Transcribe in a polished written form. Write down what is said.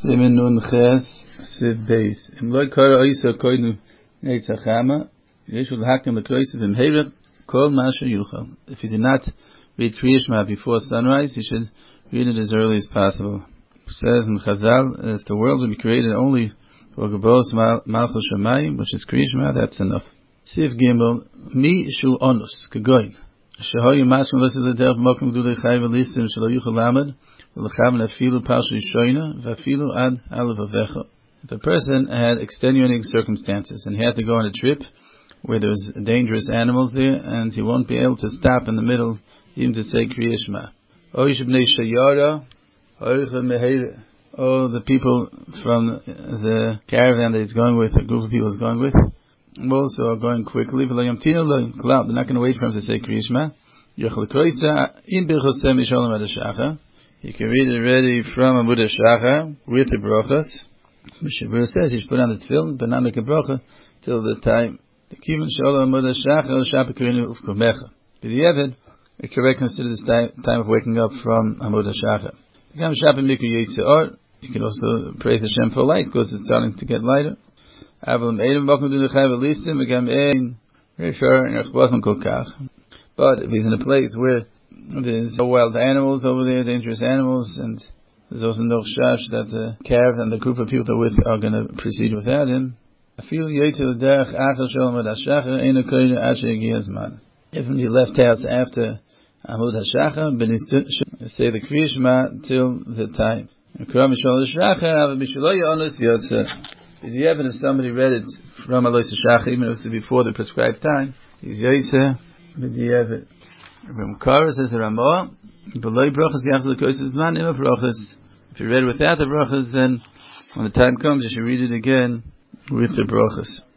Simen Nun Ches Siv Beis. Im Loi Kara Oisa Koidnu Neitzachama. Yeshua L'Hakim L'Kroisiv Im Heirech Kol Masha Yuchal. If you did not read Kriya Shema before sunrise, you should read it as early as possible. It says in Chazal, if the world would be created only for Gabos Malchus Shamayim, which is Kriya Shema, that's enough. Siv Gimel Mi Shul Onus Kegoin. Shehoyu Maskum Lisa L'Derech Mokum Gdulei Chai V'Listim Shelo Yuchal Lamed. If a person had extenuating circumstances and he had to go on a trip where there was dangerous animals there and he won't be able to stop in the middle even to say Kriya Shema. Or the people from the caravan that he's going with, a group of people he's going with, also are going quickly. They're not going to wait for him to say Kriya Shema. You can read it already from Amud HaShachar with the brachas. Mishabur says you should put on the tefillin, but not make a bracha till the time. The Kivon Shalom Amud HaShachar Shapakurinu Ufkomecha. B'diavad, we correct consider this time of waking up from Amud HaShachar. You can also praise Hashem for light because it's starting to get lighter. But if he's in a place where there's no wild animals over there, dangerous animals, and there's also no chash that the caravan and the group of people that with are going to proceed without him. If he left house after Amud HaShachar, but he should say the Kriya Shema till the time. If somebody read it from Alois HaShachar, even if it's before the prescribed time, he's Yaitse, B'diavad. Ramkara says the Ramah, below brachas after the kosis man ima brachas. If you read without the brachas, then when the time comes, you should read it again with the brachas.